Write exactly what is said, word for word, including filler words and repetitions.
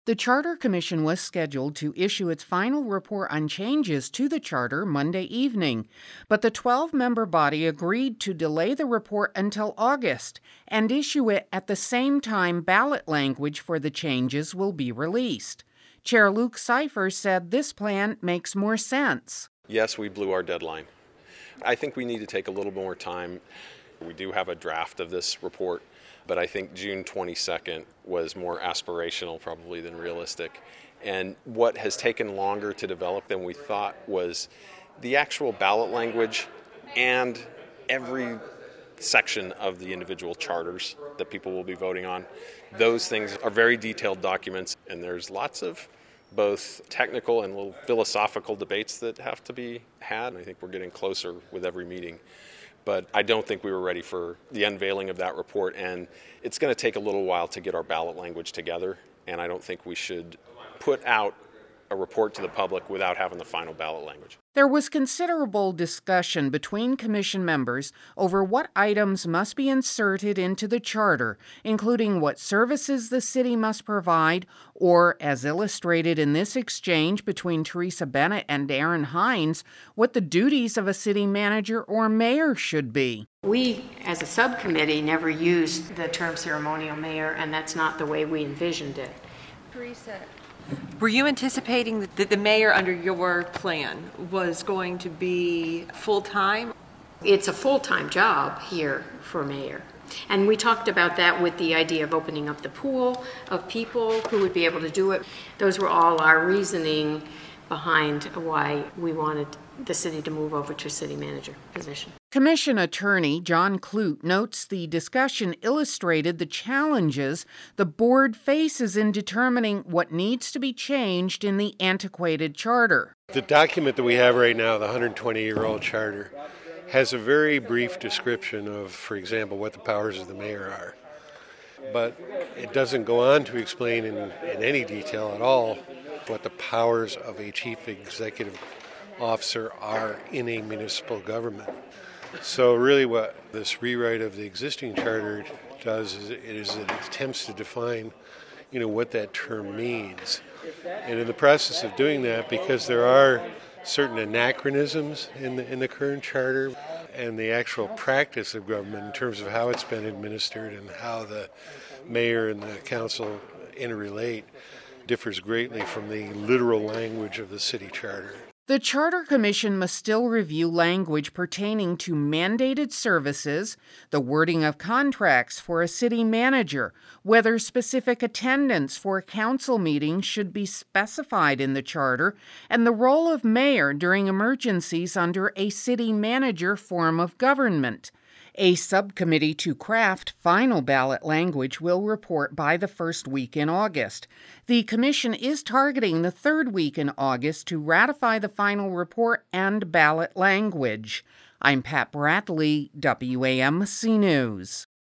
The Charter Commission was scheduled to issue its final report on changes to the charter Monday evening, but the twelve-member body agreed to delay the report until August and issue it at the same time ballot language for the changes will be released. Chair Luke Cipher said this plan makes more sense. Yes, we blew our deadline. I think we need to take a little more time. We do have a draft of this report, but I think June twenty-second was more aspirational probably than realistic. And what has taken longer to develop than we thought was the actual ballot language and every section of the individual charters that people will be voting on. Those things are very detailed documents, and there's lots of both technical and little philosophical debates that have to be had. And I think we're getting closer with every meeting. But I don't think we were ready for the unveiling of that report, and it's going to take a little while to get our ballot language together, and I don't think we should put out a report to the public without having the final ballot language. There was considerable discussion between commission members over what items must be inserted into the charter, including what services the city must provide, or, as illustrated in this exchange between Teresa Bennett and Aaron Hines, what the duties of a city manager or mayor should be. We, as a subcommittee, never used the term ceremonial mayor, and that's not the way we envisioned it. Teresa, were you anticipating that the mayor under your plan was going to be full-time? It's a full-time job here for mayor. And we talked about that with the idea of opening up the pool of people who would be able to do it. Those were all our reasoning behind why we wanted the city to move over to city manager position. Commission Attorney John Clute notes the discussion illustrated the challenges the board faces in determining what needs to be changed in the antiquated charter. The document that we have right now, the one hundred twenty-year-old charter, has a very brief description of, for example, what the powers of the mayor are. But it doesn't go on to explain in, in any detail at all what the powers of a chief executive officer are in a municipal government. So really what this rewrite of the existing charter does is it, is it attempts to define, you know, what that term means. And in the process of doing that, because there are certain anachronisms in the, in the current charter and the actual practice of government in terms of how it's been administered and how the mayor and the council interrelate differs greatly from the literal language of the city charter. The Charter Commission must still review language pertaining to mandated services, the wording of contracts for a city manager, whether specific attendance for council meetings should be specified in the charter, and the role of mayor during emergencies under a city manager form of government. A subcommittee to craft final ballot language will report by the first week in August. The commission is targeting the third week in August to ratify the final report and ballot language. I'm Pat Bradley, W A M C News.